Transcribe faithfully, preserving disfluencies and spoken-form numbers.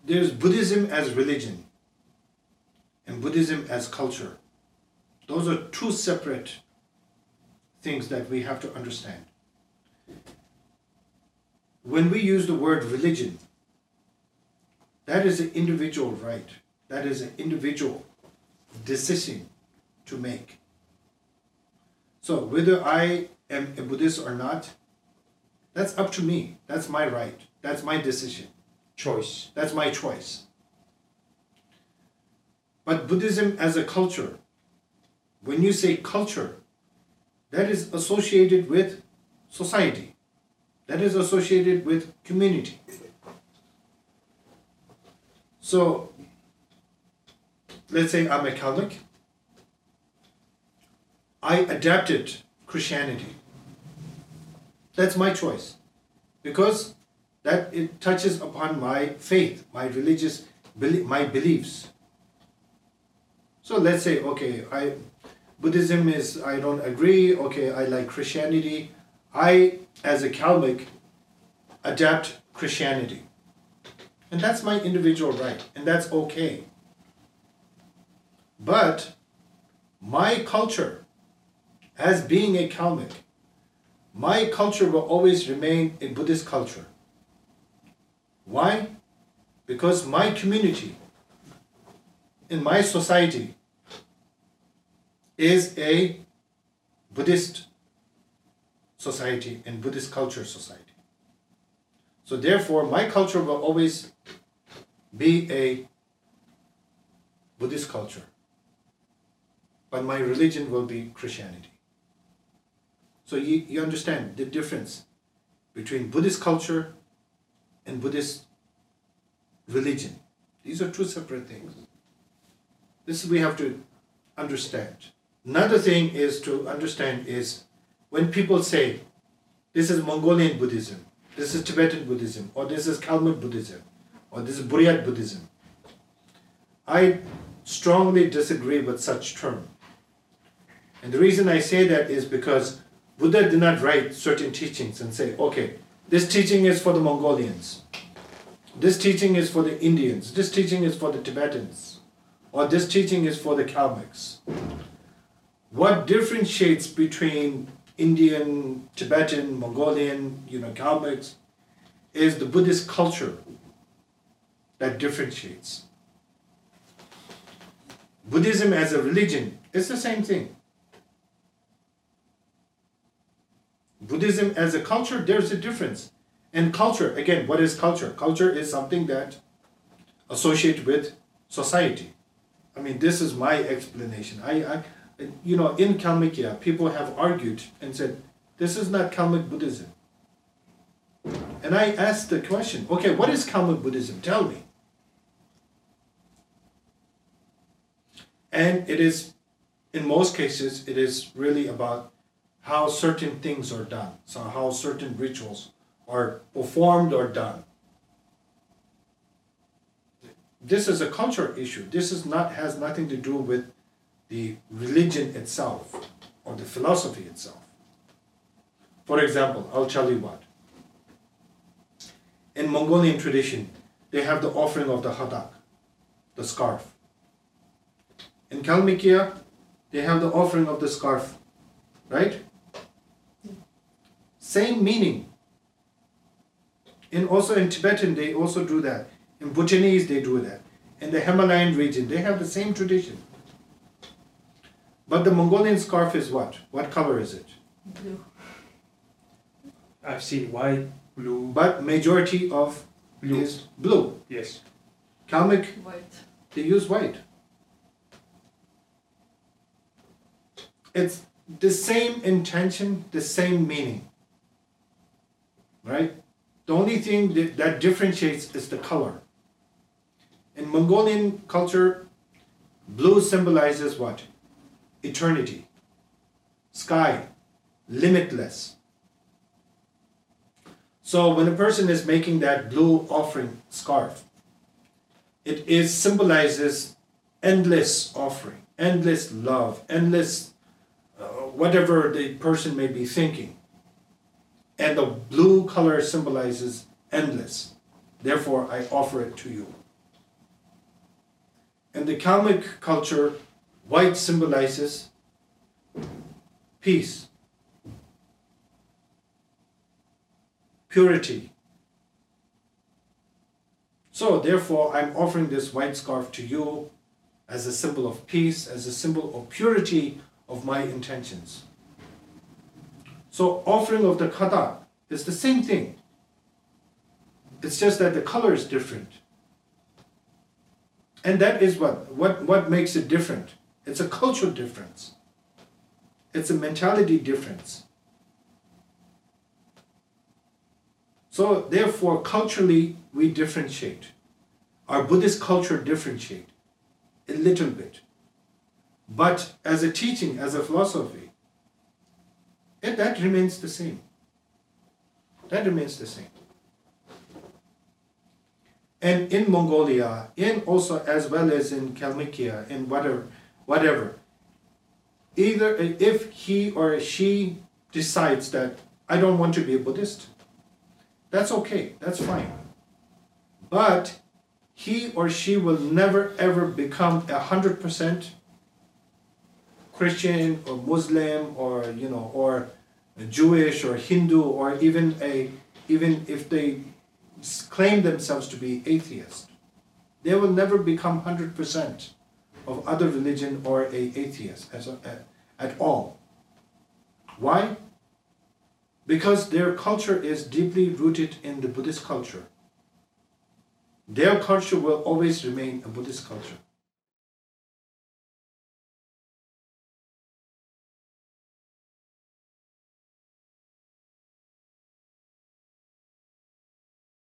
there's Buddhism as religion and Buddhism as culture. Those are two separate things that we have to understand. When we use the word religion, that is an individual right. That is an individual decision to make. So whether I am a Buddhist or not, that's up to me. That's my right. That's my decision. Choice. That's my choice. But Buddhism as a culture, when you say culture, that is associated with society. That is associated with community. So, let's say I'm a Kalmyk. I adapted Christianity. That's my choice. Because that it touches upon my faith, my religious, my beliefs. So let's say, okay, I Buddhism is, I don't agree, okay, I like Christianity. I, as a Kalmyk, adapt Christianity. And that's my individual right, and that's okay. But my culture, as being a Kalmyk, my culture will always remain a Buddhist culture. Why? Because my community, in my society, is a Buddhist society and Buddhist culture society. So therefore, my culture will always be a Buddhist culture, but my religion will be Christianity. So you, you understand the difference between Buddhist culture and Buddhist religion. These are two separate things. This we have to understand. Another thing is to understand is when people say, this is Mongolian Buddhism, this is Tibetan Buddhism, or this is Kalmyk Buddhism, or this is Buryat Buddhism. I strongly disagree with such term. And the reason I say that is because Buddha did not write certain teachings and say, okay, this teaching is for the Mongolians, this teaching is for the Indians, this teaching is for the Tibetans, or this teaching is for the Kalmyks. What differentiates between Indian, Tibetan, Mongolian, you know, Kalmyks is the Buddhist culture that differentiates. Buddhism as a religion is the same thing. Buddhism as a culture, there's a difference. And culture, again, what is culture? Culture is something that associates with society. I mean, this is my explanation. I, I you know, in Kalmykia, people have argued and said, this is not Kalmyk Buddhism. And I asked the question, okay, what is Kalmyk Buddhism? Tell me. And it is, in most cases, it is really about how certain things are done. So how certain rituals are performed or done. This is a culture issue. This is not has nothing to do with the religion itself or the philosophy itself. For example, I'll tell you what. In Mongolian tradition, they have the offering of the hadak, the scarf. In Kalmykia, they have the offering of the scarf, right? Same meaning. And also in Tibetan, they also do that. In Bhutanese, they do that. In the Himalayan region, they have the same tradition. But the Mongolian scarf is what? What color is it? Blue. I've seen white, blue. But majority of Blue. is blue. Yes. Kalmyk, White. they use white. It's the same intention, the same meaning. Right? The only thing that, that differentiates is the color. In Mongolian culture, blue symbolizes what? Eternity. Sky. Limitless. So when a person is making that blue offering scarf, it is symbolizes endless offering, endless love, endless uh, whatever the person may be thinking. And the blue color symbolizes endless. Therefore, I offer it to you. In the Kalmyk culture, white symbolizes peace, purity. So therefore, I'm offering this white scarf to you as a symbol of peace, as a symbol of purity of my intentions. So offering of the kada is the same thing. It's just that the color is different. And that is what, what, what makes it different. It's a cultural difference. It's a mentality difference. So therefore, culturally, we differentiate. Our Buddhist culture differentiate a little bit. But as a teaching, as a philosophy, it, that remains the same. That remains the same. And in Mongolia, and also as well as in Kalmykia, in whatever, whatever, either if he or she decides that I don't want to be a Buddhist, that's okay, that's fine. But he or she will never ever become a hundred percent Christian or Muslim or you know or Jewish or Hindu or even a even if they claim themselves to be atheist. They will never become one hundred percent of other religion or a atheist as a, at all. Why? Because their culture is deeply rooted in the Buddhist culture. Their culture will always remain a Buddhist culture.